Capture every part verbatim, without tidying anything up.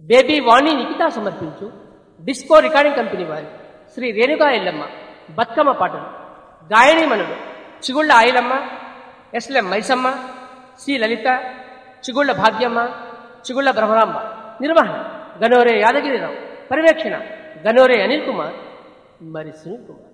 Baby వాణి నిఖిత సమర్పించు disco recording company వారి శ్రీ రేణుకా ఎల్లమ్మ బతుకమ్మ పాటలు గాయని మనులు చిగుళ్ల ఆయిలమ్మ, ఎస్ఎం మైసమ్మ, సి లలిత, చిగుళ్ల భాగ్యమ్మ, చిగుళ్ల బ్రహ్మరాంబ. నిర్వహణ గనోరే యాదగిరిరావు. పర్యవేక్షణ గనోరే అనిల్ కుమార్ మరి సునీల్ కుమార్.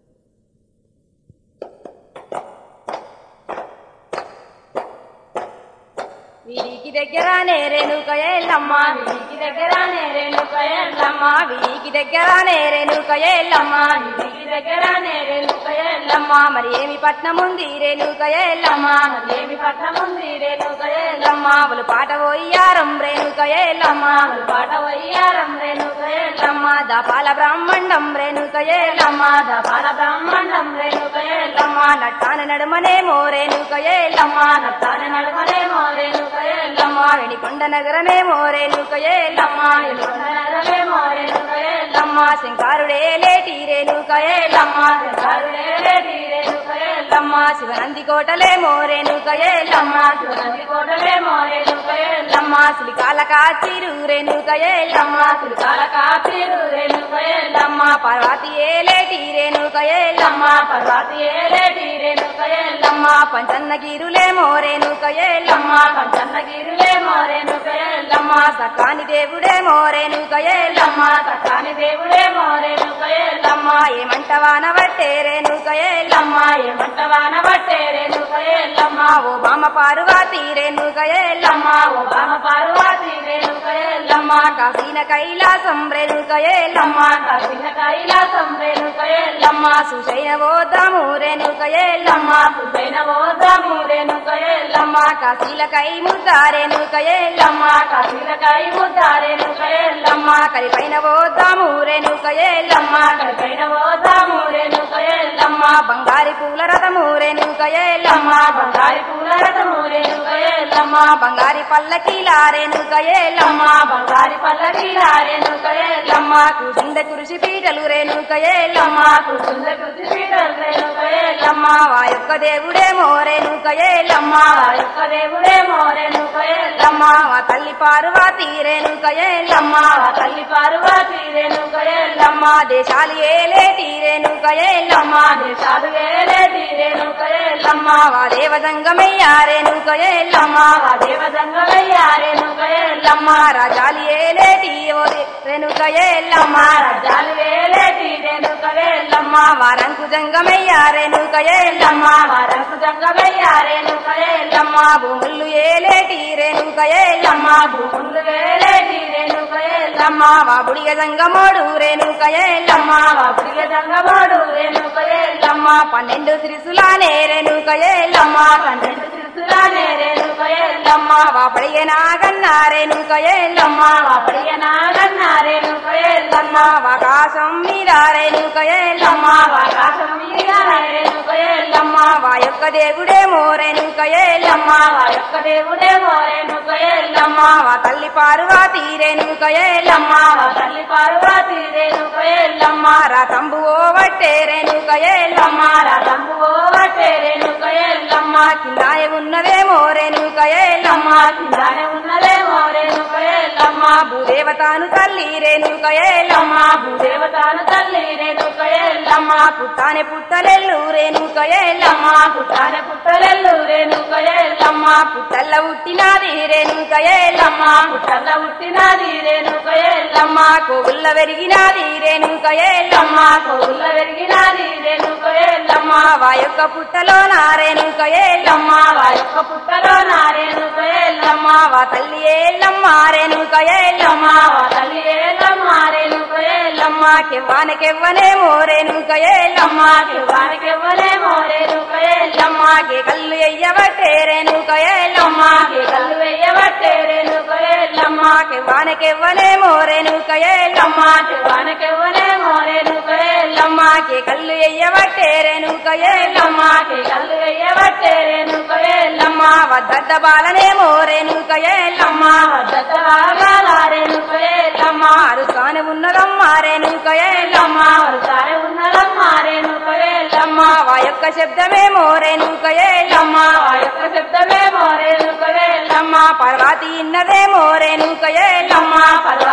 వీరికి దగ్గరానే రేణుక ఎల్లమ్మ, వీరికి దగ్గరానే రేణుక ఎల్లమ్మ, వీరికి దగ్గరానే రేణుక ఎల్లమ్మ, వీరికి దగ్గరానే రేణుక ఎల్లమ్మ. మరి ఏమి పట్నం ఉంది రేణుక ఎల్లమ్మ, మరి ఏమి పట్నం ఉంది రేణుక ఎల్లమ్మ. వాళ్ళు పాట పోయారం రేణుక ఎల్లమ్మ, వాళ్ళు పాట పోయారం రేణుక ఎల్లమ్మ. దపాల బ్రాహ్మణం రేణుక ఎల్లమ్మ, దపాల బ్రాహ్మణం రేణుక ఎల్లమ్మ. నట్టాన నడుమనేమో రేణుక ఎల్లమ్మ, నట్టాన నడుమనేమో రేణుక ఎల్లమ్మ. వెనికొండ నగరమేమో రేణుక ఎల్లమ్మ, వెనికొండ నగరమేమో రేణుక ఎల్లమ్మ. శంకరుడే లేటి రేణుక ఎల్లమ్మ, శంకరుడే లేటి రేణుక ఎల్లమ్మ. శివనంది కోటలేమో రేణుక ఎల్లమ్మ, శివనంది కోటలేమో రేణుక ఎల్లమ్మ. సులికాల కాచిరు రేణుక ఎల్లమ్మ, సులికాల కాచిరు రేణుక ఎల్లమ్మ. పార్వతి ఏలేటి రేణుక ఎల్లమ్మ, పార్వతి ఏలేటి రేణుక ఎల్లమ్మ. పంచన్న గిరులేమో రేణుక ఎల్లమ్మ, పంచన్న గిరులేమో రేణుక ఎల్లమ్మ. సకాని దేవుడేమో రేణుక ఎల్లమ్మ, సకాని దేవుడేమో రేణుక ఎల్లమ్మ. ఏమంటవాన బట్టే రేణుక ఎల్లమ్మ, ఏమంటవాన బట్టే రేణుక ఎల్లమ్మ. ఓ బామ పార్వతి రేణుక ఎల్లమ్మ, ఓ బామ పార్వతి రేణుక ఎల్లమ్మ. కాసిన కైలాసం రేణుక ఎల్లమ్మ, కాసిన కైలాసం రేణుక ఎల్లమ్మ. సుశైన ఓదాము రేణుక ఎల్లమ్మ, సుశైన ఓదాము రేణుక ఎల్లమ్మ. కాశీల కై ముద్ద రేణుక ఎల్లమ్మ, కాశీల కై ముద్ద రేణుక ఎల్లమ్మ. కలిపైన ఓదాము రేణుక ఎల్లమ్మ, కలిపైన ఓదాము రేణుక ఎల్లమ్మ. బంగారి పూల రథము రేణుక ఎల్లమ్మ, బంగారి పూల రథము రేణుక ఎల్లమ్మ. బంగారి పల్లకీల రేణుక ఎల్లమ్మ, బంగారి పల్లకీల రేణుక ఎల్లమ్మ. కూసుంద కురిసి పీటలు రేణుక ఎల్లమ్మ, కూసుంద కురిసి పీటలు రేణుక ఎల్లమ్మ. వా యొక్క దేవుడేమో రేణుక ఎల్లమ్మ, వా యొక్క దేవుడేమో రేణుక ఎల్లమ్మ. వా తల్లి పార్వతి రేణుక ఎల్లమ్మ, వా తల్లి పార్వతి రేణుక ఎల్లమ్మ. దేశాలు ఏలేటి రేణుక ఎల్లమ్మ, దేశాలు ఏలేటి రేణుక ఎల్లమ్మ. వా దేవదంగమయ్య రేణుక ఎల్లమ్మ, వా దేవదంగమయ్య రేణుక ఎల్లమ్మ. రాజాలు ఏలేటి రేణుక ఎల్లమ్మ, రాజాలు ఏలేటి రేణుక ఎల్లమ్మ. వారంకు జంగమయ్య రేణుక ఎల్లమ్మ, వారంకు జంగమయ్య రేణుక ఎల్లమ్మ. భూములు ఏలేటి రేణుక ఎల్లమ్మ, భూములు ఏలేటి రేణుక ఎల్లమ్మ. వా బుడిగ జంగమోడు రేణుక ఎల్లమ్మ, వా బుడిగ జంగమోడు రేణుక ఎల్లమ్మ. పన్నెండు త్రిశూలానే రేణుక ఎల్లమ్మ, పన్నెండు త్రిశూలానే రేణుక ఎల్లమ్మ. వా పడిగ నాగన్న రేణుక ఎల్లమ్మ, వా పడిగ నాగన్న రేణుక ఎల్లమ్మ. ఆకాశం మీద రేణుక ఎల్లమ్మ, ఆకాశం మీద రేణుక ఎల్లమ్మ. వా యొక్క దేవుడేమో రేణుక ఎల్లమ్మ, వా యొక్క దేవుడేమో రేణుక ఎల్లమ్మ. వా తల్లి పార్వతి రేణుక ఎల్లమ్మ, వా తల్లి పార్వతి రేణుక ఎల్లమ్మ. రతంబు ఓవట్టే రేణుక ఎల్లమ్మ, రతంబు ఓవట్టే రేణుక ఎల్లమ్మ. కిందాయ ఉన్నదేమో రేణుక ఎల్లమ్మ, కిందాయ ఉన్నదేమో రేణుక ఎల్లమ్మ. భూదేవతాను తల్లి రేణుక ఎల్లమ్మ, భూదేవతాను తల్లి రేణుక ఎల్లమ్మ. పుట్టానే పుట్టలెల్లు రేణుక ఎల్లమ్మ, పుట్టానే పుట్టలెల్లు రేణుక ఎల్లమ్మ. పుట్టల్ల ఉట్టినాది రేణుక ఎల్లమ్మ, పుట్టల్ల ఉట్టినాది రేణుక ఎల్లమ్మ. కోగుల్ల వెరిగినాది రేణుక ఎల్లమ్మ, కోగుల్ల వెరిగినాది రేణుక ఎల్లమ్మ. వా యొక్క పుట్టలోన రేణుక ఎల్లమ్మ, వా యొక్క పుట్టలోన రేణుక ఎల్లమ్మ. వా తల్లి ఎల్లమ్మ రేణుక ఎల్లమ్మ, వా తల్లి ఎల్లమ్మ రేణుక ఎల్లమ్మ. కెవ్వానకెవ్వనేమో రేణుక ఎల్లమ్మ, కెవ్వానకెవ్వనేమో రేణుక ఎల్లమ్మ. కే కళ్ళు ఎయ్యబట్టే రేణుక ఎల్లమ్మ, కే కళ్ళు ఎయ్యబట్టే రేణుక ఎల్లమ్మ. కెవ్వానకెవ్వనేమో రేణుక ఎల్లమ్మ, కెవ్వానకెవ్వనేమో రేణుక ఎల్లమ్మ. కే కళ్ళు ఎయ్యబట్టే రేణుక ఎల్లమ్మ, కే కళ్ళు ఎయ్యబట్టే రేణుక ఎల్లమ్మ. వద్దద్ద బాలనేమో రేణుక ఎల్లమ్మ, వద్దద్ద బాల రేణుక ఎల్లమ్మ. అరుసానే ఉన్నదమ్మ రేణుక ఎల్లమ్మ, అరుసానే ఉన్నదమ్మ రేణుక ఎల్లమ్మ. వా యొక్క శబ్దమేమో రేణుక ఎల్లమ్మ, వా యొక్క శబ్దమేమో రేణుక ఎల్లమ్మ. పార్వతి ఇన్నదేమో రేణుక ఎల్లమ్మ, పార్వతి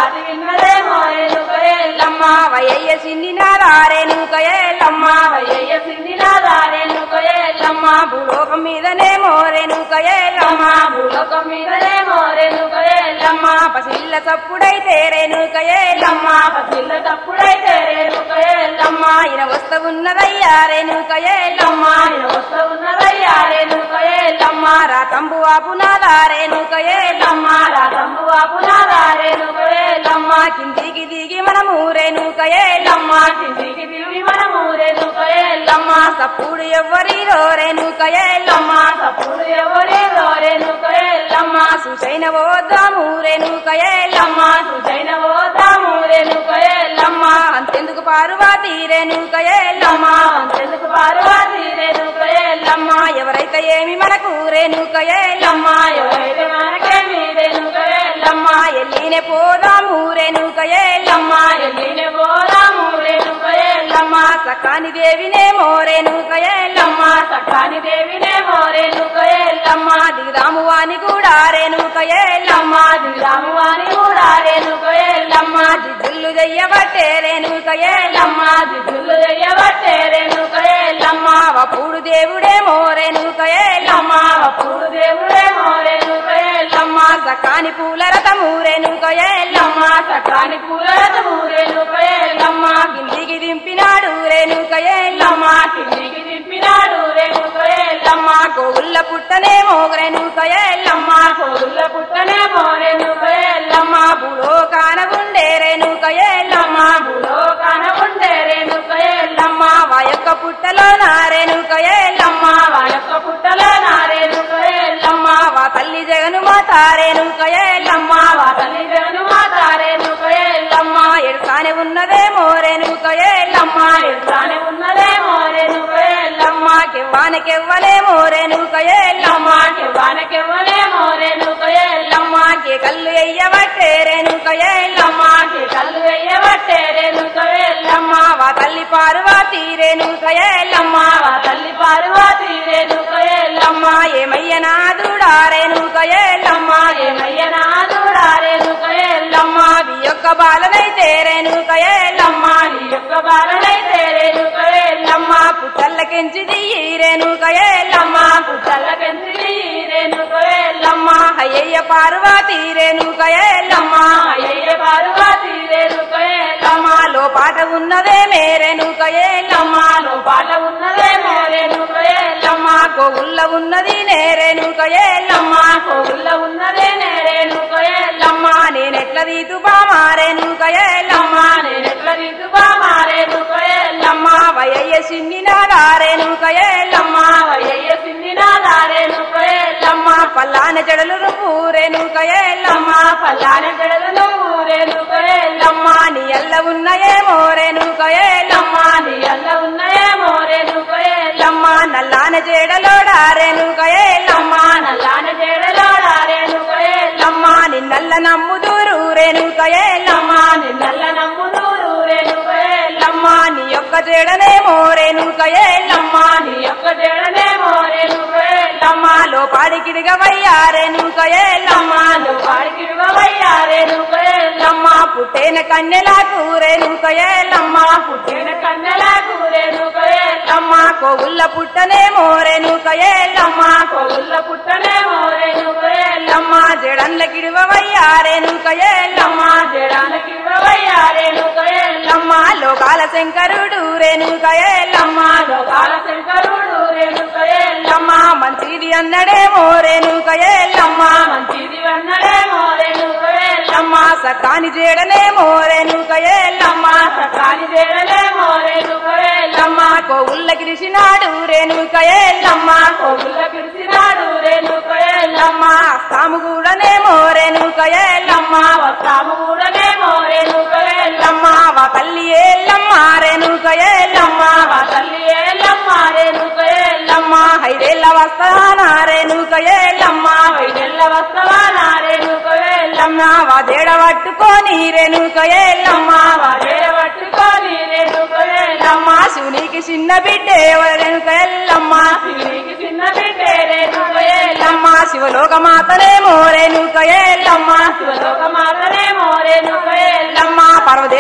వయ్యయ్య సిందినాదారేణుక ఎల్లమ్మ వయ్యయ్య సిందినాదారేణుక ఎల్లమ్మ భూలోకం మీదనే మోరేణుక ఎల్లమ్మ భూలోకం మీదనే మోరేణుక ఎల్లమ్మ పసిల్ల తప్పుడైతే రేణుక ఎల్లమ్మ పసిల్ల తప్పుడైతే రేణుక ఎల్లమ్మ ఈయన వస్త ఉన్నదయ్యా రేణుక ఎల్లమ్మ ఈయన వస్త ఉన్నదయ్యా రేణుక ఎల్లమ్మ రాతంబు ఆపునాదారేణుక ఎల్లమ్మ రాతంబు ఆపునాదారేణుక ఎల్లమ్మ కిందికి దిగి మనము రేణుక ఎల్లమ్మ కిందికి దిగి మనము రేణుక ఎల్లమ్మ సప్పుడు ఎవ్వరిలో రేణుక ఎల్లమ్మ సప్పుడు ఎవరిలో రేణుక ఎల్లమ్మ సుసైన వద్దాము రేణుక ఎల్లమ్మ సుసైన వద్దాము రేణుక ఎల్లమ్మ అంతెందుకు పార్వతీ రేణుక ఎల్లమ్మ అంతెందుకు పార్వతీ రేణుక ఎల్లమ్మ ఎవరైతే ఏమి మనకు రేణుక ఎల్లమ్మ ఎవరైతే మనకేమి రేణుక ఎల్లమ్మ ఎల్లినే పోదాము రేణుక ఎల్లమ్మ ఎల్లినే పోదాము రేణుక ఎల్లమ్మ సకాని దేవినే మోరేణుక ఎల్లమ్మ సకాని దేవినే మోరేణుక ఎల్లమ్మ దిగుదాము వాని కూడా రేణుక ఎల్లమ్మ దిగుదాము వాని కూడా రేణుక ఎల్లమ్మ జిల్లు చెయ్యబట్టే రేణుక ఎల్లమ్మ జిల్లు చెయ్యబట్టే రేణుక ఎల్లమ్మ వపుడు దేవుడే మోరేణుక ఎల్లమ్మ వపుడు దేవుడే మోరేణుక ఎల్లమ్మ సకాని పూల రథము రేణుక ఎల్లమ్మ సకాని పూల రథము రేణుక ఎల్లమ్మ కిందికి దింపినాడు రేణుక ఎల్లమ్మ కిందికి దింపినాడు రేణుక ఎల్లమ్మ కోగుళ్ళ పుట్టనే మోగరేణుక ఎల్లమ్మ కోగుళ్ళ పుట్టనే మోరేణుక ఎల్లమ్మ భూలోకాన ఉండే రేణుక ఎల్లమ్మ భూలోకాన ఉండే రేణుక ఎల్లమ్మ వాయొక్క పుట్టలో నారేణుక ఎల్లమ్మ వాయొక్క పుట్టలో నారేణుక ఎల్లమ్మ వా తల్లి జగను మాత రేణుక ఎల్లమ్మ వా తల్లి జగను మాత రేణుక ఎల్లమ్మ ఎడుసానే ఉన్నదే మోరేణుక ఎల్లమ్మ ఎడుసానే ఉన్నదే మోరేణుక ఎల్లమ్మ కెవ్వానకెవ్వలే మోరేణుక ఎల్లమ్మ కెవ్వానకెవ్వలే మోరేణుక ఎల్లమ్మ కే కళ్ళు ఎయ్యబట్టే రేణుక ఎల్లమ్మ కే కళ్ళు ఎయ్యబట్టే రేణుక ఎల్లమ్మ వా తల్లి పార్వతీ రేణుక ఎల్లమ్మ వా తల్లి పార్వతీ రేణుక ఎల్లమ్మ ఏమయ్య నాదుడా రేణుక ఎల్లమ్మ ఏమయ్య నాదుడా రేణుక ఎల్లమ్మ నీ యొక్క బాలనైతే రేణుక ఎల్లమ్మ నీ యొక్క బాలనైతే రేణుక ఎల్లమ్మ పుట్టల్లకెంచి దియ్యి రేణుక ఎల్లమ్మ పుట్టల్లకెంచి దియ్యి రేణుక ఎల్లమ్మ అయ్యయ్య పార్వతీ రేణుక ఎల్లమ్మ అయ్యయ్య పార్వతీ రేణుక ఎల్లమ్మ లోపాట ఉన్నదే మేరేణుక ఎల్లమ్మ లోపాట ఉన్నదే మేరేణుక ఎల్లమ్మ కోగుళ్ళ ఉన్నది నేరేణుక ఎల్లమ్మ కోగుళ్ళ ఉన్నదే నేరేణుక ఎల్లమ్మ నేనెట్ల రీతు బామారేణుక ఎల్లమ్మ నేనెట్ల రీతు బామారేణుక ఎల్లమ్మ వయ్యయ్య సిన్నినాదారేణుక ఎల్లమ్మ వయ్యయ్య సిన్నినాదారేణుక ఎల్లమ్మ పల్లాన జడలు నువ్వురేణుక ఎల్లమ్మ పల్లాన జడలు నువ్వురేణుక ఎల్లమ్మ నీ అల్ల ఉన్నయే మోరేణుక ఎల్లమ్మ నీ అల్ల ఉన్నయే మోరేణుక ఎల్లమ్మ నల్లాన జడలోడారేణుక ఎల్లమ్మ నల్లాన జడలోడారేణుక ఎల్లమ్మ నిన్నల్ల నమ్ముదూరు రేణుక ఎల్లమ్మ నిన్నల్ల నమ్ముదూరు రేణుక ఎల్లమ్మ నీ యొక్క జడనే మోరేణుక ఎల్లమ్మ నీ యొక్క జడనే మోరేణుక ఎల్లమ్మ లోపాడికిడిగవయ్యా రేణుక ఎల్లమ్మ లోపాడికిడిగవయ్యా రేణుక ఎల్లమ్మ పుట్టేన కన్నెలకు రేణుక ఎల్లమ్మ పుట్టేన కన్నెలకు రేణుక ఎల్లమ్మ కోగుళ్ళ పుట్టనే మోరేణుక ఎల్లమ్మ కోగుళ్ళ పుట్టనే మోరేణుక ఎల్లమ్మ జడన్లకిడివయ్యా రేణుక ఎల్లమ్మ జడాలకిడివయ్యా రేణుక ఎల్లమ్మ లోకాల శంకరుడు రేణుక ఎల్లమ్మ లోకాల శంకరుడు రేణుక ఎల్లమ్మ మంచిది అన్నడే మోరేణుక ఎల్లమ్మ మంచిది అన్నడే మోరేణుక ఎల్లమ్మ సకాని జడనే మోరేణుక ఎల్లమ్మ సకాని జడనే మోరేణుక ఎల్లమ్మ కోగుళ్ళ గిరిసినాడు రేణుక ఎల్లమ్మ కోగుళ్ళ గిరిసినాడు రేణుక ఎల్లమ్మ అస్తాము కూడానే మోరేణుక ఎల్లమ్మ వస్తాము కూడానే మోరేణుక ఎల్లమ్మ వా తల్లి ఎల్లమ్మ రేణుక ఎల్లమ్మ వా తల్లి ఎల్లమ్మ రేణుక ఎల్లమ్మ ఐదేళ్ళ వస్తానా రేణుక ఎల్లమ్మ ఐదేళ్ళ వస్తానా రేణుక ఎల్లమ్మ వాదేడ పట్టుకొని రేణుక ఎల్లమ్మ వాదేడ పట్టుకొని రేణుక ఎల్లమ్మ శివునికి చిన్న బిడ్డే రేణుక ఎల్లమ్మ శివునికి చిన్న బిడ్డే రేణుక ఎల్లమ్మ శివలోక మాతనే మోరేణుక ఎల్లమ్మ శివలోక మాతనే మోరేణుక ఎల్లమ్మ పర్వదేవి బిడ్డ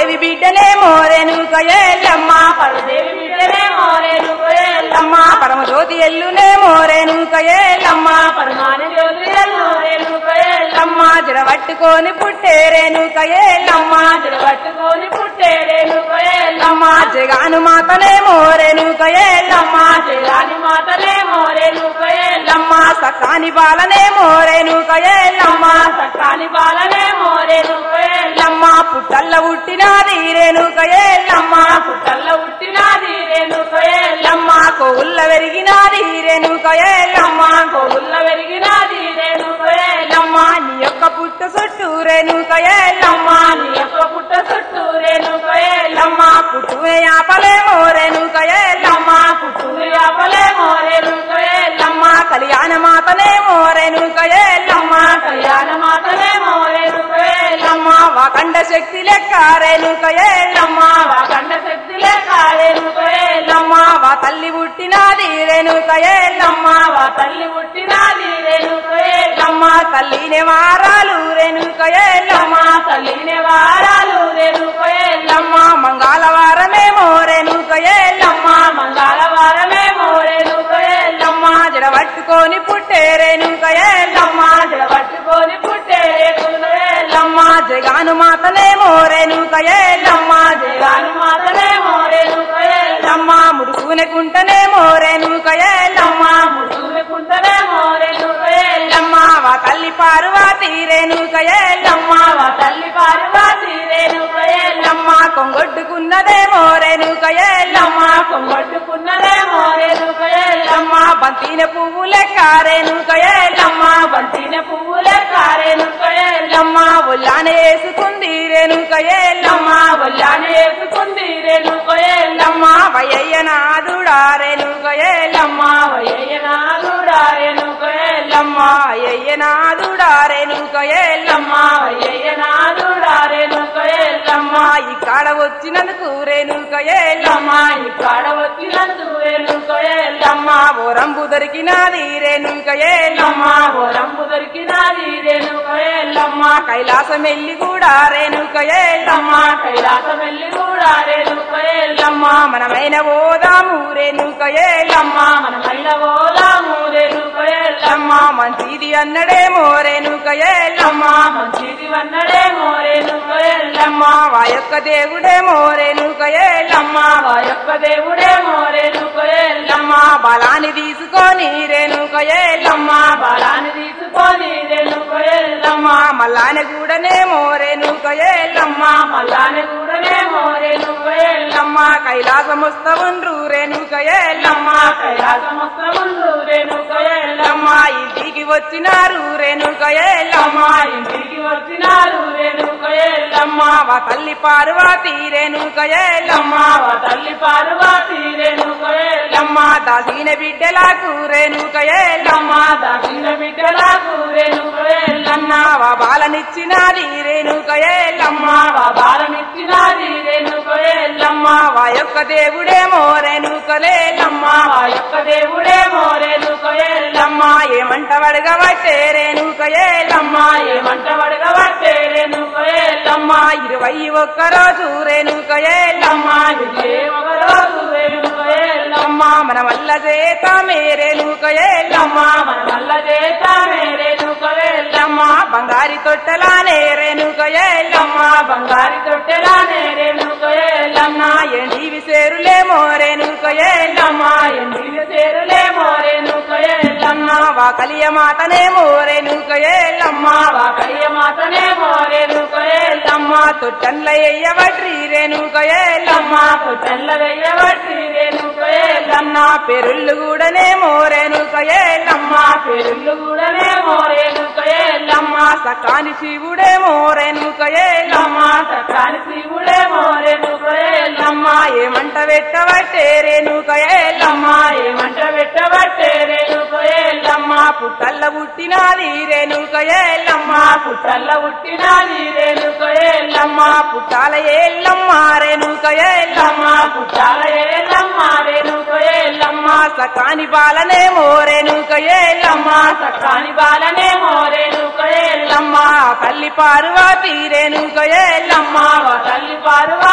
బిడ్డనే మోరేనుక ఎల్లమ్మ పరదేవి బిడ్డనే మోరేనుక ఎల్లమ్మ పరమజ్యోతి ఎల్లునే మోరేనుక ఎల్లమ్మ పరమాన జ్యోతి మోరేనుక ఎల్లమ్మ జడబట్టుకొని పుట్టేరేనుక ఎల్లమ్మ జడబట్టుకొని పుట్టేరేనుక ఎల్లమ్మ జగాను మాతనే మోరేనుక ఎల్లమ్మ జగాని మాతనే మోరేనుక ఎల్లమ్మ సకాని బాలనే మోరేనుక ఎల్లమ్మ సకాని బాలనే మోరేనుక ఎల్లమ్మ పుట్టల్ల పుట్టినాది రేణుక ఎల్లమ్మ పుట్టల్ల పుట్టినాది రేణుక ఎల్లమ్మ కోవుల్ల వెరిగినాది రేణుక ఎల్లమ్మ కోవుల్ల వెరిగినాది రేణుక ఎల్లమ్మ నీ యొక్క పుట్ట చుట్టూ రేణుక ఎల్లమ్మ నీ యొక్క పుట్ట చుట్టూ రేణుక ఎల్లమ్మ పుట్టువే యాపలే మోరేణుక ఎల్లమ్మ పుట్టువే యాపలే మోరేణుక ఎల్లమ్మ కళ్యాణ మాతనే మోరేణుక ఎల్లమ్మ కళ్యాణ మాతనే మోరేణుక ఎల్లమ్మ వాకండ శక్తి లెక్క రేణుక ఎల్లమ్మ వాకండ శక్తి లెక్క రేణుక ఎల్లమ్మ వా తల్లి పుట్టినాది రేణుక ఎల్లమ్మ వా తల్లి పుట్టినాది రేణుక ఎల్లమ్మ తల్లినే వారాలు రేణుక ఎల్లమ్మ తల్లినే వారాలు రేణుక ఎల్లమ్మ మంగళవారమే మోరేణుక ఎల్లమ్మ మంగళవారమే మోరేణుక ఎల్లమ్మ జడబట్టుకొని పుట్టే రేణుక ఎల్లమ్మ జడబట్టుకొని పుట్టే రేణుక ఎల్లమ్మ జగాను మాతనే మోరేణుక ఎల్లమ్మ జగాను మాతనే మోరేణుక ఎల్లమ్మ ముడుకునే కుంటనే మోరేణుక ఎల్లమ్మ ముడుకునే కుంటనే మోరేణుక ఎల్లమ్మ వా తల్లి పార్వతి రేణుక ఎల్లమ్మ వా తల్లి పార్వతి రేణుక ఎల్లమ్మ కొంగొడ్డుకున్నదే మోరేణుక ఎల్లమ్మ కొంగొడ్డుకున్నదే మోరేణుక ఎల్లమ్మ బంతిన పువ్వు లెక్క రేణుక ఎల్లమ్మ బంతిన పువ్వు లెక్క రేణుక ఎల్లమ్మ ఒళ్ళానే వేసుకుంది రేణుక ఎల్లమ్మ ఒళ్ళానే వేసుకుంది రేణుక ఎల్లమ్మ వయ్యయ్య నాదుడా రేణుక ఎల్లమ్మ వయ్యయ్య నాదుడా రేణుక ఎల్లమ్మ వయ్యయ్య నాదుడా రేణుక ఎల్లమ్మ వయ్యయ్య నాదుడా రేణుక ఎల్లమ్మ ఇక్కడ వచ్చినందుకు రేణుక ఎల్లమ్మ ఇక్కడ వచ్చినందుకు రేణుక ఎల్లమ్మ ఓరంబు దొరికినాది రేణుక ఎల్లమ్మ ఓరంబు దొరికినాది రేణుక ఎల్లమ్మ కైలాసం వెళ్ళి కూడా రేణుక ఎల్లమ్మ కైలాసం వెళ్ళి కూడా రేణుక ఎల్లమ్మ మనమైన ఓదాము రేణుక ఎల్లమ్మ మనమైన ఓదాము రేణుక ఎల్లమ్మ మంచిది అన్నడేమో రేణుక ఎల్లమ్మ మంచిది అన్నడేమో రేణుక ఎల్లమ్మ వా యొక్క దేవుడేమో రేణుక ఎల్లమ్మ వా యొక్క దేవుడేమో రేణుక ఎల్లమ్మ బలాన్ని తీసుకొని రేణుక ఎల్లమ్మ బలాన్ని తీసుకొని రేణుక ఎల్లమ్మ మల్లాని కూడానేమో రేణుక ఎల్లమ్మ మల్లాని కూడానేమో రేణుక ఎల్లమ్మ కైలాసం వస్తవుండ్రు రేణుక ఎల్లమ్మ కైలాసం వస్తవుండ్రు రేణుక ఎల్లమ్మ ఇంటికి వచ్చినారు రేణుక ఎల్లమ్మ ఇంటికి వచ్చినారు రేణుక ఎల్లమ్మ వా తల్లి పార్వతి రేణుక ఎల్లమ్మ వా తల్లి పార్వతి రేణుక ఎల్లమ్మ దాసిన బిడ్డలకు రేణుక ఎల్లమ్మ దాసిన బిడ్డలకు రేణుక ఎల్లమ్మ వా బాలనిచ్చినాది రేణుక ఎల్లమ్మ వా బాలనిచ్చినాది రేణుక ఎల్లమ్మ వా యొక్క దేవుడేమో రేణుక ఎల్లమ్మ వా యొక్క దేవుడేమో రేణుక ఎల్లమ్మ ఏమంట వడగబట్టే రేణుక ఎల్లమ్మ ఏమంట వడగబట్టే రేణుక ఎల్లమ్మ ఇరవై ఒక్క రోజు రేణుక ఎల్లమ్మ ఇరవై ఒక రోజు రేణుక ఎల్లమ్మ మన వల్ల చేతామే రేణుక ఎల్లమ్మ మన వల్ల చేతామే రేణుక ఎల్లమ్మ బంగారి తొట్టెలానే రేణుక ఎల్లమ్మ బంగారి తొట్టెలానే రేణుక ఎల్లమ్మ ఎండివి సేరులేమో రేణుక ఎల్లమ్మ ఎండివి సేరులేమో రేణుక ఎల్లమ్మ వా కలియ మాతనేమో రేణుక ఎల్లమ్మ వా కలియ మాతనేమో రేణుక ఎల్లమ్మ తొట్టెల్ల ఎయ్యవట్రి రేణుక ఎల్లమ్మ తొట్టెల్ల వెయ్యవట్రి రేణుక ఎల్లమ్మ పెరుళ్ళు కూడానేమో రేణుక ఎల్లమ్మ పెరుళ్ళు కూడానేమో రేణుక ఎల్లమ్మ సకాని శివుడేమో రేణుక ఎల్లమ్మ సకాని శివుడేమో రేణుక ఎల్లమ్మ ఏమంట పెట్టబట్టే రేణుక ఎల్లమ్మ ఏమంట పెట్టబట్టే రేణుక ఎల్లమ్మ పుట్టల్ల పుట్టినాది రేణుక ఎల్లమ్మ పుట్టల్ల పుట్టినాది రేణుక ఎల్లమ్మ పుట్టాల ఎల్లమ్మ రేణుక ఎల్లమ్మ పుట్టాల ఎల్లమ్మ రేణుక ఎల్లమ్మ సకాని బాలనేమో రేణుక ఎల్లమ్మ సకాని బాలనేమో రేణుక ఎల్లమ్మ తల్లి పార్వతి రేణుక ఎల్లమ్మ తల్లి పార్వతి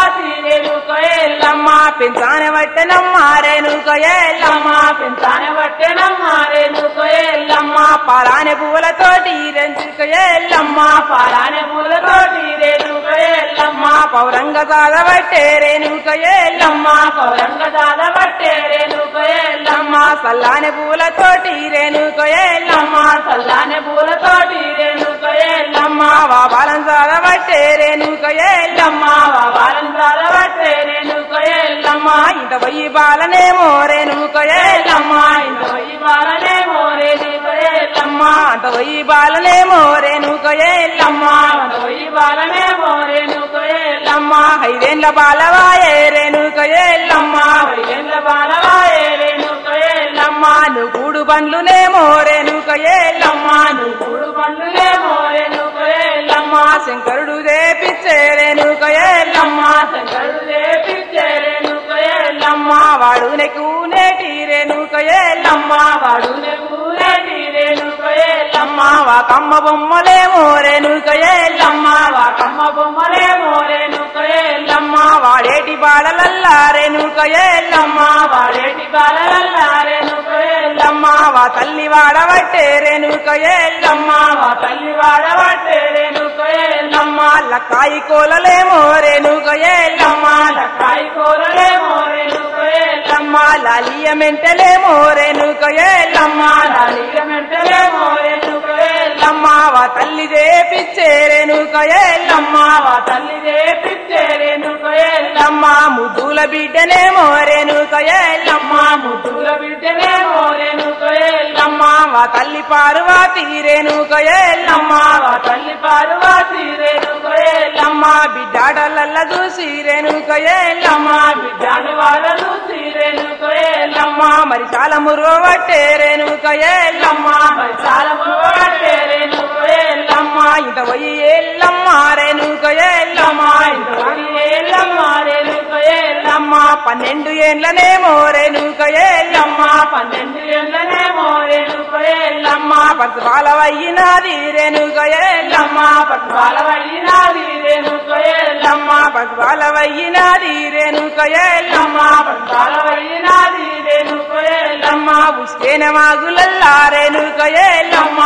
రేణుక ఎల్లమ్మ పెంచానే వట్టెనమ్మ రేణుక ఎల్లమ్మ పెంచానే వట్టెనమ్మ రేణుక ఎల్లమ్మ పారానే పువ్వులతోటి రేణుక ఎల్లమ్మ పారానే పూలతోటి రేణుక ఎల్లమ్మ పౌరంగ సాధవట్టే రేణుక ఎల్లమ్మ పౌరంగ దాదవట్టే రేణుక ఎల్లమ్మ సల్లానే పూలతోటి రేణుక ఎల్లమ్మ చల్లానే పూలతోటి రేణుక ఎల్లమ్మ వా బాలం సాధవట్టే రేణుక ఎల్లమ్మ బాలం దాదవట్టే రేణుక ఎల్లమ్మ ఇంత పోయి బాలనేమో రేణుక ఎల్లమ్మ ఇంత పోయి బాలనేమో రేణుక ఎల్లమ్మ అంత పోయి బాలనేమో రేణుక ఎల్లమ్మ అంత పోయి బాలనేమో రేణుక ఎల్లమ్మ ఐదేండ్ల బాలవాయే రేణుక ఎల్లమ్మ ఐదేండ్ల బాలవాయే రేణుక ఎల్లమ్మ నువ్వు కూడు బండ్లునేమో రేణుక ఎల్లమ్మ నువ్వు కూడు బండ్లునేమో రేణుక ఎల్లమ్మ శంకరుడు దేపిచ్చే రేణుక ఎల్లమ్మ శంకరుడు లేపిచ్చే రేణుక ఎల్లమ్మ వాడు నెక్కు నేటి రేణుక ఎల్లమ్మ వాడు నెక్కులేటి రేణుక ఎల్లమ్మ వా కమ్మ బొమ్మలేమో రేణుక ఎల్లమ్మ వాకమ్మ బొమ్మలేమో రేణుక ఎల్లమ్మ వాడేటి బాలలల్లా రేణుక ఎల్లమ్మ వాడేటి బాలలల్లా రేణుక ఎల్లమ్మ వా తల్లి వాడవట్టే రేణుక ఎల్లమ్మ మా తల్లి వాడబట్టే రేణుక ఎల్లమ్మ లక్కాయి కోలలేమో రేణుక ఎల్లమ్మ కాయి కూరలేమో రేణుక ఎల్లమ్మ లాలియ మెంటలేమో రేణుక ఎల్లమ్మ లాలిగ మెంటలేమో రేణుక ఎల్లమ్మ వా తల్లి చేపిచ్చే రేణుక ఎల్లమ్మ మా తల్లి రేపిచ్చే రేణుక ఎల్లమ్మ ముద్దుల బిడ్డనేమో రేణుక ఎల్లమ్మ ముద్దుల బిడ్డనేమో రేణుక ఎల్లమ్మ వా తల్లి పార్వతి రేణుక ఎల్లమ్మ మా తల్లి పార్వతి రేణుక ఎల్లమ్మ బిడ్డాడలల్ల చూసి రేణుక ఎల్లమ్మ బిడ్డని వాడలు రేణుక ఎల్లమ్మ మరి చాలా మురువట్టే రేణుక ఎల్లమ్మ మరి చాలా మునువట్టే రేణుక ఎల్లమ్మ ఇంత పోయి ఎల్లమ్మ రేణుక ఎల్లమ్మ ఇంత వడి ఎల్లమ్మ రేణుక ఎల్లమ్మ పన్నెండు ఏండ్లనేమో రేణుక ఎల్లమ్మ పన్నెండు ఏళ్ళనేమో రేణుక ఎల్లమ్మ పసుపాలవయ్యినాది రేణుక ఎల్లమ్మ పట్టుబాలవైనాది రేణుక ఎల్లమ్మ పసుపాలవయ్యినాది రేణుక ఎల్లమ్మ పట్టుబాలవైనాది రేణుక ఎల్లమ్మ ఉస్కేన మాగులల్లా రేణుక ఎల్లమ్మ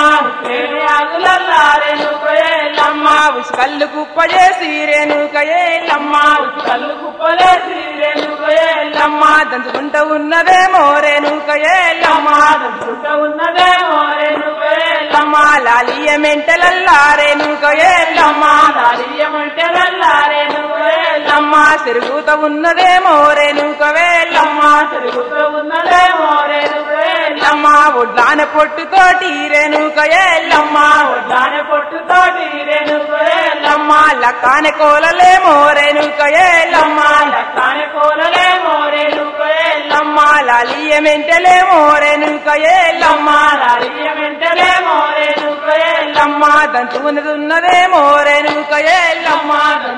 ఆగులల్లా రేణుక ఎల్లమ్మ ఉసుకల్లు కుప్ప చేసి రేణుక ఎల్లమ్మ కళ్ళు కుప్పలేసి రేణుక ఎల్లమ్మ దంచుకుంట ఉన్నదేమో రేణుక ఎల్లమ్మ చుట్ట ఉన్నదేమో రేణుక ఎల్లమ్మ లాలియ మెంటలల్లా రేణుక ఎల్లమ్మ లాలియమంటే నల్లా రేణుక ఎల్లమ్మ తిరుగుత ఉన్నదేమో రేణుక వేల్లమ్మ తిరుగుతూ ఉన్నదేమో రేణుక ఎల్లమ్మ ఒడ్లాన పొట్టుతోటి రేణుక ఎల్లమ్మ దాని పొట్టుతోటి రేణుక ఎల్లమ్మ లక్కానే కోలలేమో రేణుక ఎల్లమ్మ లక్కాని కోలలేమో రేణుక ఎల్లమ్మ లాలియ మెంటలేమో రేణుక ఎల్లమ్మ లాలియమంటలేమో రేణుక ఎల్లమ్మ దంచుకున్నదేమో రేణుక ఎల్లమ్మ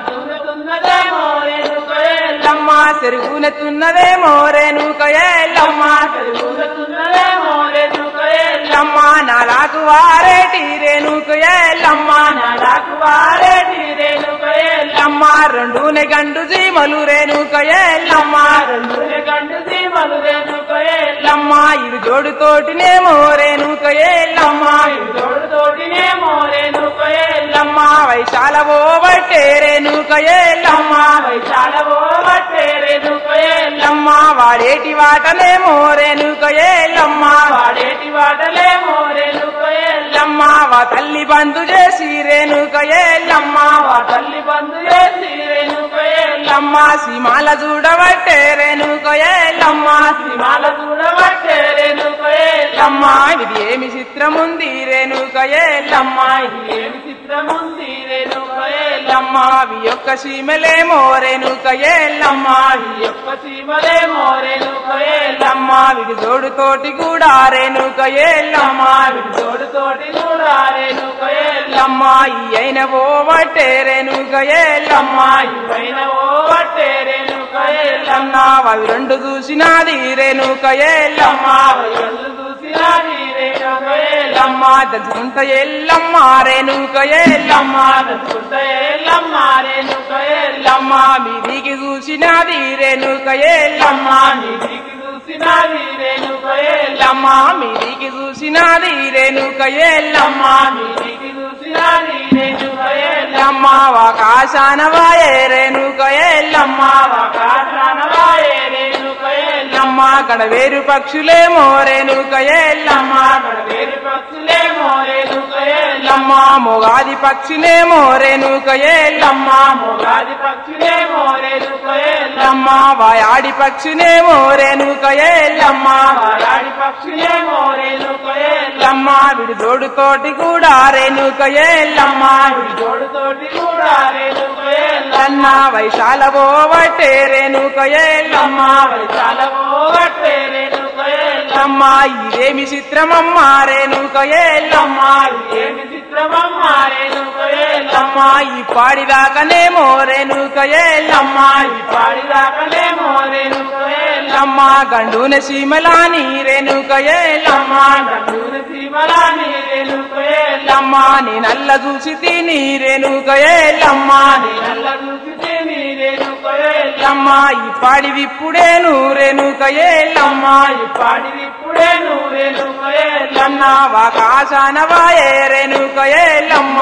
దంతున్నదేమో రేణుక ఎల్లమ్మ తిరుగునెత్తున్నదేమో రేణుక ఎల్లమ్మ తిరుగుతున్నదేమో రేణుక ఎల్లమ్మ నాలాకు వారేటి రేణుక ఎల్లమ్మ నాకు వారేటి రేణుక ఎల్లమ్మ రెండునే గండు జీమలు రేణుక ఎల్లమ్మ రెండునే గండు సీమలు రేణుక ఎల్లమ్మ ఇది జోడుతోటినేమో రేణుక ఎల్లమ్మ తోడు తోటినేమో రేణుక ఎల్లమ్మ వైశాల ఓబట్టే రేణుక ఎల్లమ్మ వైశాల బట్టే రేణుక ఎల్లమ్మ వాడేటి వాటనేమో రేణుక ఎల్లమ్మ వాడేటి వాటలేమో రేణుక ఎల్లమ్మ వా తల్లి బంధు చేసి రేణుక ఎల్లమ్మ వా తల్లి బంధు చేసి రేణుక ఎల్లమ్మ సీమాల చూడబట్టే రేణుక ఎల్లమ్మ సినిమాల చూడబట్టే రేణుక ఎల్లమ్మ ఇది ఏమి చిత్రముంది రేణుక ఎల్లమ్మ ఏమి చిత్రముంది రేణుక ఎల్లమ్మ అవి యొక్క సీమలేమో రేణుక ఎల్లమ్మ ఈ యొక్క సీమలేమో రేణుక ఎల్లమ్మ విడి జోడుతోటి కూడా రేణుక ఎల్లమ్మ తోడు తోటి కూడా రేణుక ఎల్లమ్మ ఈ అయిన పోవట్టే రేణుక ఎల్లమ్మ ఇవైన ఓ బట్టే రేణుక ఎల్లమ్మ అవి రెండు చూసినాది రేణుక ఎల్లమ్మ కళ్ళు చూసినాది రేణుక ఎల్లమ్మ దంచుకుంట ఎల్లమ్మ రేణుక ఎల్లమ్మ చుట్ట ఎల్లమ్మ రేణుక ఎల్లమ్మ మీదికి చూసిన రేణుక ఎల్లమ్మ మీదికి చూసినది రేణుక ఎల్లమ్మ మీదికి చూసినది రేణుక ఎల్లమ్మ మీదికి చూసినది రేణుక ఎల్లమ్మ ఆకాశాన వాయే రేణుక ఎల్లమ్మ ఆకాశానవాయే రేణుక ఎల్లమ్మ గడవేరు పక్షులేమో రేణుక ఎల్లమ్మ వేరు పక్షులేమో రేణుక ఎల్లమ్మ మొగాది పక్షినేమో రేణుక ఎల్లమ్మ మొగాది పక్షులేమో రేణుక ఎల్లమ్మ వాయాడి పక్షినేమో రేణుక ఎల్లమ్మ వాయాడి పక్షులేమో రేణుక ఎల్లమ్మ విడిదోడు తోటి కూడా రేణుక ఎల్లమ్మ జోడుతోటి కూడా రేణుక అన్న వైశాల పోవట్టే రేణుక ఎల్లమ్మ చాలా పోగట్టే రేణుక ఎల్లమ్మ ఇదేమి చిత్రమమ్మ రేణుక ఎల్లమ్మ ఏమి చిత్రమమ్మ రేణుక ఎల్లమ్మ ఈ పాడిదాకనేమో రేణుక ఎల్లమ్మ పాడిదాకనేమో రేణుక ఎల్లమ్మ గండున సీమలాని రేణుక ఎల్లమ్మ గండూరు సీమలాని రేణుక ఎల్లమ్మ నీ నల్ల చూసి తిని రేణుక ఎల్లమ్మ నల్ల చూసితే నీ రేణుక ఎల్లమ్మ ఈ పాడి విప్పుడేను రేణుక ఎల్లమ్మ పాడిది ఇప్పుడే నువ్వు రేణుక ఎల్లమ్మ వాకాశాన వాయే రేణుక ఎల్లమ్మ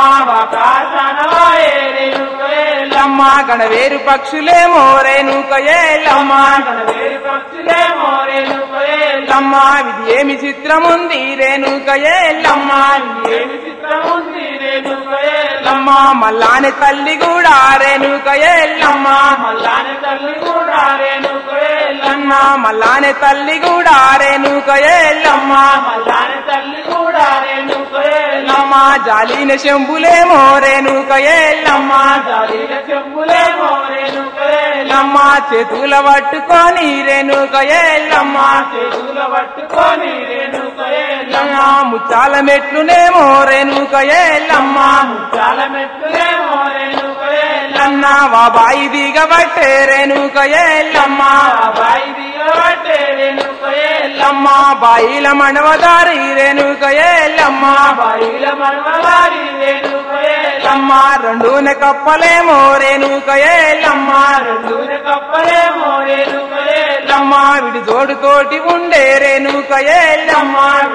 ఆకాశానవాయే రేణుక ఎల్లమ్మ గణవేరు పక్షులేమో రేణుక ఎల్లమ్మ వేరు పక్షులేమో రేణుక ఎల్లమ్మ ఇది ఏమి చిత్రముంది రేణుక ఎల్లమ్మ ఏమి చిత్రముంది రేణుక ఎల్లమ్మ మల్లాని తల్లి కూడా రేణుక ఎల్లమ్మ మల్లాని తల్లి కూడా రేణుక ఎల్లమ్మ మల్లాని తల్లి కూడా రేణుక ఎల్లమ్మ మల్లాని తల్లి కూడా రేణుక ఎల్లమ్మ జాలిన శంభులేమో రేణుక ఎల్లమ్మ జాలీల చెంబులేమో రేణుక ఎల్లమ్మ చేతుల పట్టుకొని రేణుక ఎల్లమ్మ చేతుల పట్టుకొని రేణుక ఎల్లమ్మ ముచ్చాల మెట్లునేమో రేణుక ఎల్లమ్మ చాలా మెట్టులేమో రేణుక ఎల్లమ్మ వా బాయి దిగబట్టే రేణుక ఎల్లమ్మ బాయి దిగబట్టే రేణుక ఎల్లమ్మ బాయిల మనవదారి రేణుక ఎల్లమ్మ బాయిల మనవారి రేణుక ఎల్లమ్మ రెండున కప్పలేమో రేణుక ఎల్లమ్మ రెండూరి కప్పలేమో రేణుక ఎల్లమ్మ విడి జోడు తోటి ఉండే రేణుక ఎల్లమ్మ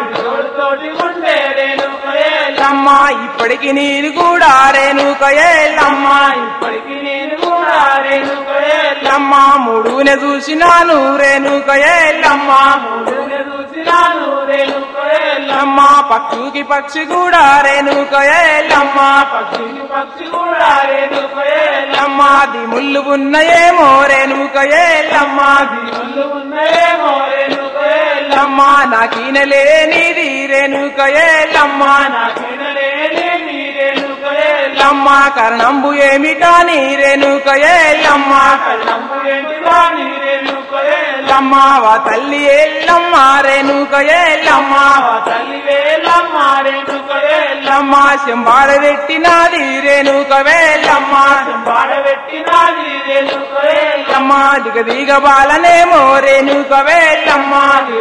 తోటి ఉండే రేణుక ఎల్లమ్మ ఇప్పటికి నేను కూడా రేణుక ఎల్లమ్మ ఇప్పటికి నేను కూడా రేణుక ఎల్లమ్మ మూడునే చూసినాను రేణుక ఎల్లమ్మ మూడునే చూసినాను రేణుక ఎల్లమ్మ పక్షుకి పక్షి కూడా రేణుక ఎల్లమ్మ పక్షికి పక్షి కూడా రేణుక ఎల్లమ్మ ది ముళ్ళు ఉన్నాయేమో రేణుక ఎల్లమ్మ ముళ్ళు ఉన్నాయేమో రేణుక ఎల్లమ్మ నాకీనలేనిది రేణుక ఎల్లమ్మ నాకినలేని నీ రేణుక ఎల్లమ్మ కర్ణంబు ఏమిటాని రేణుక ఎల్లమ్మ కళ్ళంబు ఏంటిదా నీ రేణుక ఎల్లమ్మ వా తల్లి ఎల్లమ్మ రేణుక ఎల్లమ్మ తల్లి వేలమ్మ రేణుక ఎల్లమ్మ శంబాడ పెట్టినది రేణుక వేల్లమ్మ పాడబెట్టినది రేణుక ఎల్లమ్మ దిగ దిగ బాలనేమో రేణుక వేల్లమ్మ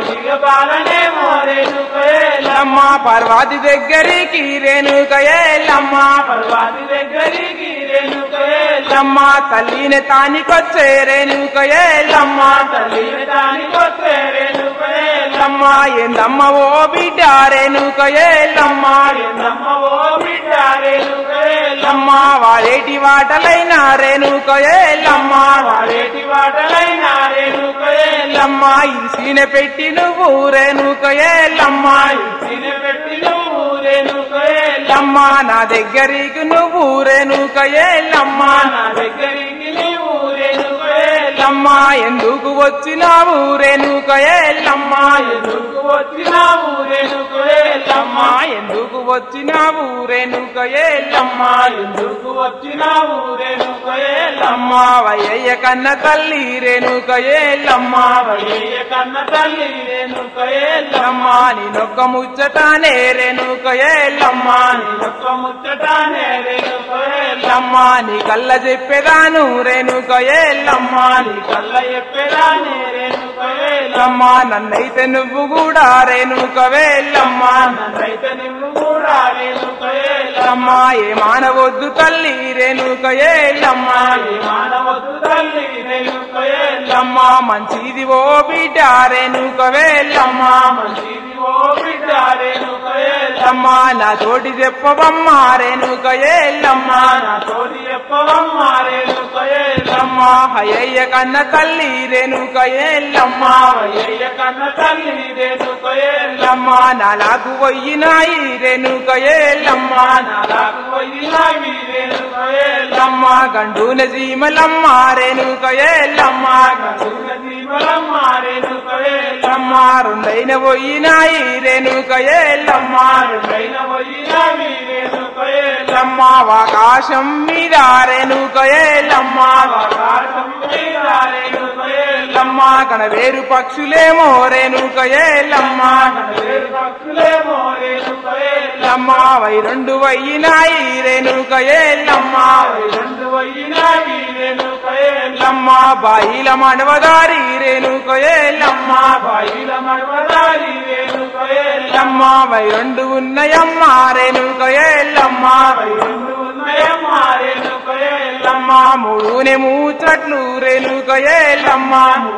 దిగబాలనేమో రేణుక ఎల్లమ్మ పార్వతి దగ్గరికి రేణుక ఎల్లమ్మ పర్వాతి దగ్గరికి రేణుక ఎల్లమ్మ తల్లిని తానికొచ్చే రేణుక ఎల్లమ్మ తల్లిని దానికొచ్చే రేణుక ఎల్లమ్మ ఏందమ్మ ఓ బిడ్డ రేణుక ఎల్లమ్మ ఎందమ్మ ఓ బిడ్డ రేణుక ఎల్లమ్మ వాడేటి వాటలైన రేణుక ఎల్లమ్మ వాడేటి వాటలైన రేణుక ఎల్లమ్మ ఇరిసిన పెట్టి నువ్వు రేణుక ఎల్లమ్మ తినబెట్టి నువ్వు రేణుక ఎల్లమ్మ నా దగ్గరికి నువ్వు రేణుక ఎల్లమ్మ నా దగ్గరికి నీవు రేణుక ఎల్లమ్మ ఎందుకు వచ్చినావు రేణుక ఎల్లమ్మ ఎందుకు వచ్చినావు రేణుక ఎల్లమ్మ ఎందుకు వచ్చినావు రేణుక ఎల్లమ్మ ఎందుకు వచ్చినావు రేణుక ఎల్లమ్మ వయ్యయ్య కన్న తల్లి రేణుక ఎల్లమ్మ వయ్య కన్న తల్లి రేణుక ఎల్లమ్మ నేనొక్క ముచ్చటానే రేణుక ఎల్లమ్మ ఒక్క ముచ్చటానే రేణుక ఎల్లమ్మ నీ కళ్ళ చెప్పేదాను రేణుక ఎల్లమ్మ నీ కళ్ళ చెప్పేదాన్ని రేణుక ఎల్లమ్మ నన్నైతే నువ్వు కూడా రేణుక వేల్లమ్మ నన్నైతే నువ్వు కూడా రేణుక ఎల్లమ్మ ఏ మానవద్దు తల్లి రేణుక ఎల్లమ్మ మానవద్దు తల్లి రేణుక ఎల్లమ్మ ఎల్లమ్మ మంచిది ఓ బిడ్డ రేణుకవే ఎల్లమ్మ మంచిది ఓ బిడ్డ రేణుక ఎల్లమ్మ నా తోటి చెప్పవమ్మ రేణుకయే ఎల్లమ్మ నా తోటి చెప్పవమ్మ రేణుక ఎల్లమ్మ హయ్య కన్న తల్లి రేణుకయే ఎల్లమ్మ అయ్య కన్న తల్లి రేణుక ఎల్లమ్మ నాలాగు పోయినాయి రేణుకయే ఎల్లమ్మ నాలకు పోయినావి రేణుక ఎల్లమ్మ గండూన జీమలమ్మ రేణుకయే ఎల్లమ్మ జీవలమ్మ రేణుక ఎల్లమ్మ రెండైన పోయినాయి రేణుకయే ఎల్లమ్మ రెండైన పోయినావి రేణుక ఎల్లమ్మ ఆకాశం మీద రేణుకయే ఎల్లమ్మ ఆకాశం మీద రేణుక ఎల్లమ్మ కనవేరు పక్షులేమో రేణుకయే ఎల్లమ్మ వేరు పక్షులేమో రేణుక ఎల్లమ్మ వై రెండు వయ్యినాయి రేణుకయే ఎల్లమ్మ రెండు పోయినావి రేణుక ఎల్లమ్మ బాయిల మడవదారి రేణుకయే ఎల్లమ్మ బాయిల మడవదారి రేణుక ఎల్లమ్మ వై రెండు ఉన్నయమ్మ రేణుకయే ఎల్లమ్మ రెండు ఉన్నాయమ్మ రేణుక ఎల్లమ్మ మూడునే మూచట్లు రేణుకయే ఎల్లమ్మ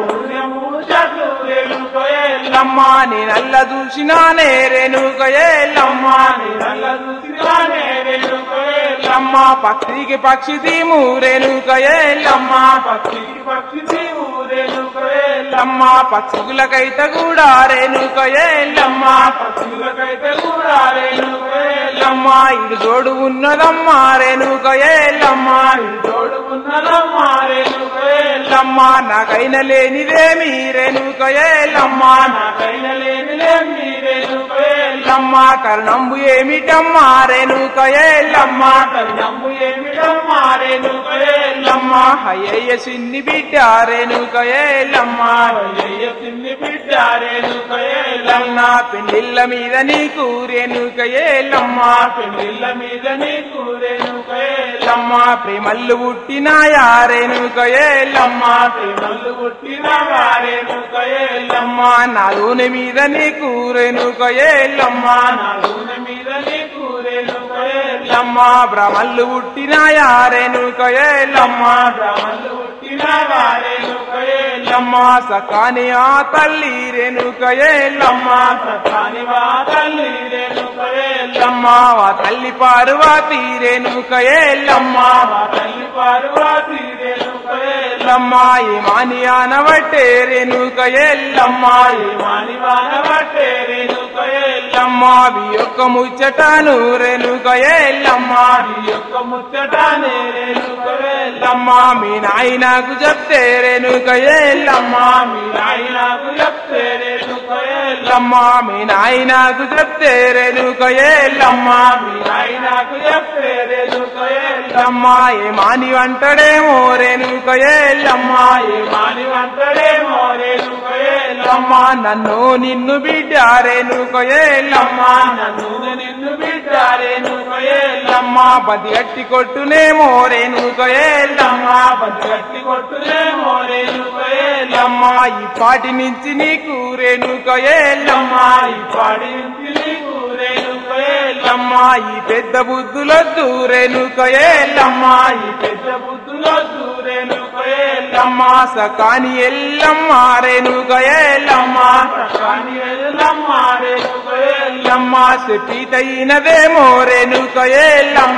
చెట్లు రేణుక ఎల్లమ్మ నేనల్ల చూసినానే రేణుకయే ఎల్లమ్మ నల్ల చూసినానే రేణుక ఎల్లమ్మ పక్షికి పక్షి తీము రేణుకయే ఎల్లమ్మ పక్షికి పక్షి తీవు రేణుక ఎల్లమ్మ పక్షులకైత కూడా రేణుకయే ఎల్లమ్మ పక్షులకైతే కూడా రేణుక ఎల్లమ్మ ఇడు జోడు ఉన్నదమ్మ రేణుకయే ఎల్లమ్మ తోడు ఉన్నదమ్మ రేణుక ఎల్లమ్మ నాకైన లేనిదేమి రేణుకయే ఎల్లమ్మ నాకైన లేనిలేమి రేణుక ఎల్లమ్మ కర్ణంబు ఏమిటమ్మా రేణుకయే ఎల్లమ్మ నమ్ము ఏమిటమ్మ రేణుక ఎల్లమ్మ హయ్య సిన్ని బిడ్డ రేణుకయే ఎల్లమ్మ అయ్య తిన్ని బిడ్డ రేణుక ఎల్లమ్మ పెళ్ళిళ్ళ మీద నీకు రేణుకయే ఎల్లమ్మ పెళ్ళిళ్ళ మీద నీకు రేణుక ఎల్లమ్మ ప్రేమల్లు పుట్టినాయా రేణుకయే ఎల్లమ్మ మల్లు పుట్టిన రేణుక ఎల్లమ్మ నాలుని మీద నీకు రేణుకయే ఎల్లమ్మ నా నూనె మీద నీకు రేణుక ఎల్లమ్మ బ్రహ్మల్లు పుట్టినాయా రేణుకయే ఎల్లమ్మ మల్లు పుట్టిన రేణుక ఎల్లమ్మ సకాని ఆ తల్లి రేణుకయే ఎల్లమ్మ కాని వా తల్లి రేణుక ఎల్లమ్మ వా తల్లి పార్వతి రేణుకయే ఎల్లమ్మ మా తల్లి పార్వతి రేణుక ఎల్లమ్మ ఈ మాని ఆనవట్టే రేణుకయే ఎల్లమ్మ మానివాన పట్టే రేణుక ఎల్లమ్మ వి యొక్క ముచ్చటాను రేణుకయే ఎల్లమ్మ ఈ యొక్క ముచ్చటానే రేణుక ఎల్లమ్మ మీ నాయనకు చెప్తే రేణుకయే ఎల్లమ్మ మీ నాయనకు చెప్తే రేణుక ఎల్లమ్మ మీ నాయనకు చెప్తే రేణుకయే ఎల్లమ్మ మీ నాయనకు చెప్తే రేణుక ఎల్లమ్మ ఏ మాని వంటడేమో రేణుకయే ఎల్లమ్మ ఏ మాని వంటడేమో రేణుక ఎల్లమ్మ నన్ను నిన్ను బిడ్డ రేణుకయే ఎల్లమ్మ నన్ను నిన్ను బిడ్డ రేణుక ఎల్లమ్మ బది గట్టి కొట్టునేమో రేణుకయే ఎల్లమ్మ గట్టి కొట్టునేమో రేణుక ఎల్లమ్మ ఈ పాటి నుంచి నీకు రేణుకయే ఎల్లమ్మ ఈ పాడి నుంచి నీకు రేణుక ఎల్లమ్మ ఈ పెద్ద బుద్ధులొద్దు రేణుకయే ఎల్లమ్మ ఈ పెద్ద బుద్ధులొద్దు రేణుక ఎల్లమ్మ సకాని ఎల్లమ్మ రేణుకయే ఎల్లమ్మ కాని ఎల్లమ్మ రేణుక ఎల్లమ్మ చెప్పితయినదేమో రేణుకయే ఎల్లమ్మ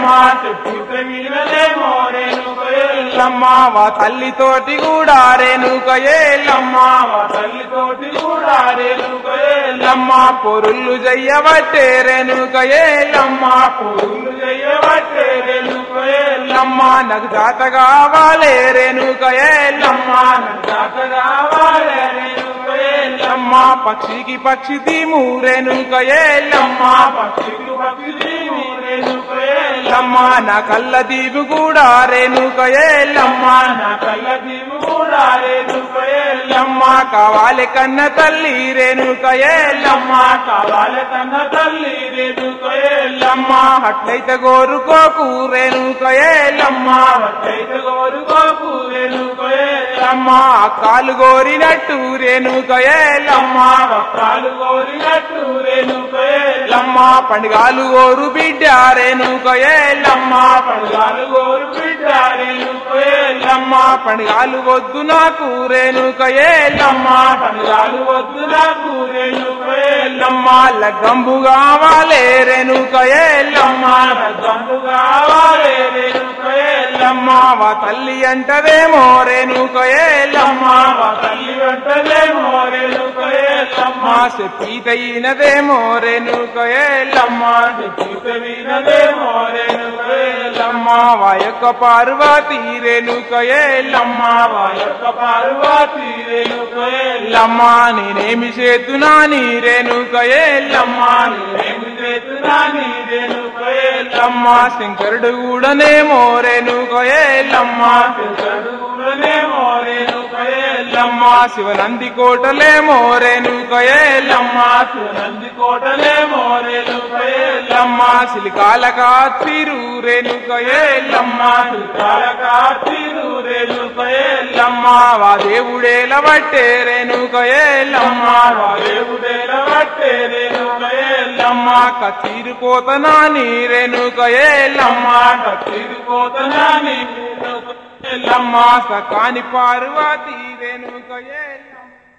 మీదనేమో రేణుక ఎల్లమ్మ వా తల్లితోటి కూడా రేణుకయే ఎల్లమ్మ తల్లితోటి కూడా రేణుక ఎల్లమ్మ పొరుళ్ళు చెయ్యబట్టే రేణుకయే ఎల్లమ్మ పూలు చేయబట్టే రేణుక ఎల్లమ్మ నాకు జాత కావాలే రేణుకయే ఎల్లమ్మ దాక కావాలే రేణుక ఎల్లమ్మ పక్షికి పక్షి తీము రేణుకయే ఎల్లమ్మ పక్షికి పక్షి రేణుక ఎల్లమ్మ నా కళ్ళ దీపు కూడా రేణుకయే ఎల్లమ్మ నా కళ్ళ దీవు కూడా రేణుక ఎల్లమ్మ కావాలి కన్న తల్లి రేణుకయే ఎల్లమ్మ కావాలి తన తల్లి రేణుక ఎల్లమ్మ అట్లయితే కోరుకోకు రేణుకయే ఎల్లమ్మ అయితే కోరుకోకు రేణుక ఎల్లమ్మ కాలు కోరినట్టు రేణుకయే ఎల్లమ్మ కాలు కోరినట్టు రేణుక ఎల్లమ్మ పండుగాలు కోరు బిడ్డ రేణుకయే ఎల్లమ్మ పడగాలు కోరు బిడ్డ రేణుక ఎల్లమ్మ పండుగాలు వద్దు నాకు రేణుక ఎల్లమ్మ పండుగాలు వద్దు నాకు రేణుక ఎల్లమ్మ లగ్గంబు కావాలే రేణుక ఎల్లమ్మ గంగు కావాలే రేణుక ఎల్లమ్మ వా తల్లి అంటదేమో రేణుక ఎల్లమ్మ మా తల్లి వెంటలేమో రేణుక ఎల్లమ్మ చెప్పితయినదేమో రేణుక ఎల్లమ్మ వినదేమో రేణుక ఎల్లమ్మ వా యొక్క పార్వతీ రేణుక ఎల్లమ్మ మా యొక్క పార్వతీ రేణుక ఎల్లమ్మ నేనేమి చేతునా నీ రేణుక ఎల్లమ్మ నేనేమి చేతున్నా నీ రేణుక ఎల్లమ్మ శంకరుడు కూడానేమో రేణుక ఎల్లమ్మ చదువులనేమో రేణుక ఎల్లమ్మ శివనంది కోటలేమో రేణుక ఎల్లమ్మ నంది కోటలేమో రేణుక ఎల్లమ్మ సిలికాల కాతిరు రేణుక ఎల్లమ్మ కాళకార్తీరు రేణుక ఎల్లమ్మ వా దేవుడేల బట్టే రేణుక ఎల్లమ్మ దేవుడేల బట్టే రేణుక ఎల్లమ్మ కచీరు కోతనా నీ రేణుక ఎల్లమ్మ తీరుకోతనా నీ రేణుక ఎల్లమ్మ సకాని పార్వతీ రేణుక ఎల్లమ్మ